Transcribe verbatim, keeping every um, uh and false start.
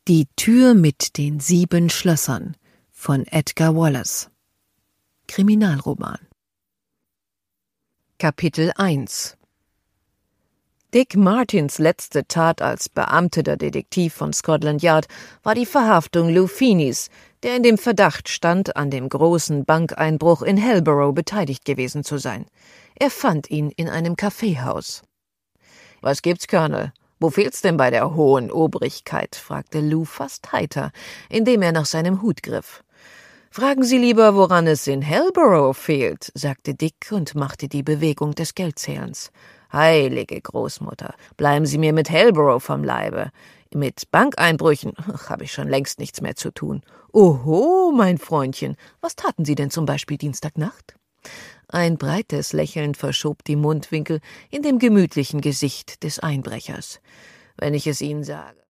Die Tür mit den sieben Schlössern von Edgar Wallace. Kriminalroman. Kapitel eins. Dick Martins letzte Tat als beamteter Detektiv von Scotland Yard war die Verhaftung Lou Feeneys, der in dem Verdacht stand, an dem großen Bankeinbruch in Hellborough beteiligt gewesen zu sein. Er fand ihn in einem Kaffeehaus. »Was gibt's, Colonel? Wo fehlt's denn bei der hohen Obrigkeit?« fragte Lou fast heiter, indem er nach seinem Hut griff. »Fragen Sie lieber, woran es in Hellborough fehlt«, sagte Dick und machte die Bewegung des Geldzählens. »Heilige Großmutter, bleiben Sie mir mit Hellborough vom Leibe. Mit Bankeinbrüchen habe ich schon längst nichts mehr zu tun.« »Oho, mein Freundchen, was taten Sie denn zum Beispiel Dienstagnacht?« Ein breites Lächeln verschob die Mundwinkel in dem gemütlichen Gesicht des Einbrechers. »Wenn ich es Ihnen sage.«